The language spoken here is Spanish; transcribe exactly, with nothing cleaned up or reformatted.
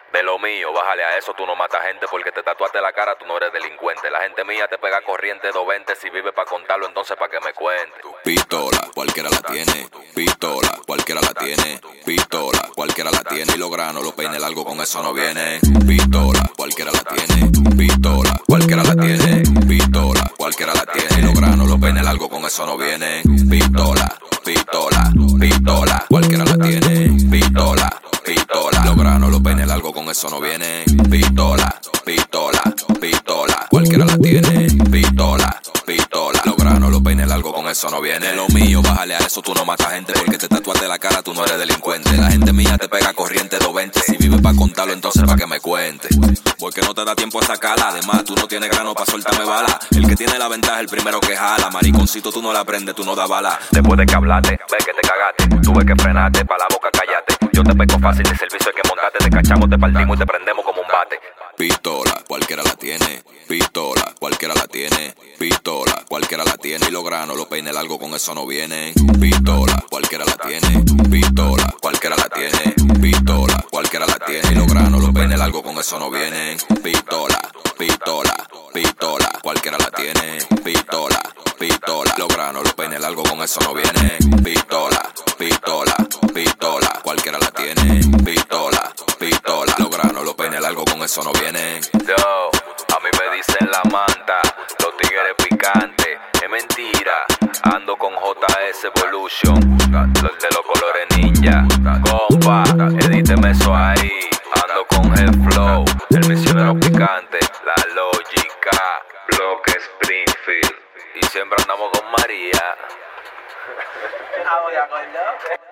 De lo mío, bájale a eso, tú no matas gente porque te tatuaste la cara, tú no eres delincuente. La gente mía te pega corriente doscientos veinte, si vive pa' contarlo, entonces pa' que me cuente. Pistola, cualquiera la tiene. Pistola, cualquiera la tiene. Pistola, cualquiera la tiene. Y los granos, los peines largos, con eso no viene. Pistola, cualquiera la tiene. Pistola, cualquiera la tiene. Pistola, cualquiera la tiene. Y los granos, los peines largos, con eso no viene. Pistola, pistola, pistola, cualquiera la tiene. Pistola, pistola, los granos, los peines largos, con eso no viene. Pistola, pistola, pistola, cualquiera la tiene. Pistola, pistola, los granos, los peines largos, con eso no viene. Lo mío, bájale a eso, tú no matas gente porque te tatuaste la cara, tú no eres delincuente. La gente mía te pega corriente doscientos veinte, si vive pa' contarlo, entonces pa' que me cuente. Porque no te da tiempo a sacarla, además tú no tienes grano pa' soltarme bala. El que tiene la ventaja es el primero que jala. Mariconcito, tú no la prendes, tú no das bala. Después de que hablaste, ve que te cagaste, tuve que frenarte, pa' la boca callate. Yo te pesco fácil, de servicio hay que montarte, te cachamos, te partimos y te prendemos como un bate. Pistola, cualquiera la tiene. Pistola, cualquiera la tiene. Pistola, cualquiera la tiene. Y los granos, los peines largos, con eso no vienen. Pistola, cualquiera la tiene. Pistola, cualquiera la tiene. Pistola, cualquiera la tiene. Y los granos, los peines largos, con eso no vienen. Pistola, pistola, pistola, cualquiera la tiene. Pistola, pistola, los granos, los peines largos, con eso no vienen. Pistola, pistola, pistola, cualquiera la tiene. Pistola, pistola, los granos, los peines largos, con eso no vienen. Yo, a mí me dicen la manta, los tigres picantes. Es mentira, ando con J S Evolution, los de los colores ninja. Compa, edíteme eso ahí. Ando con G-Flow, el misionero picante, la lógica, Bloque Springfield. Y siempre andamos con María. Ah, voy a acordar.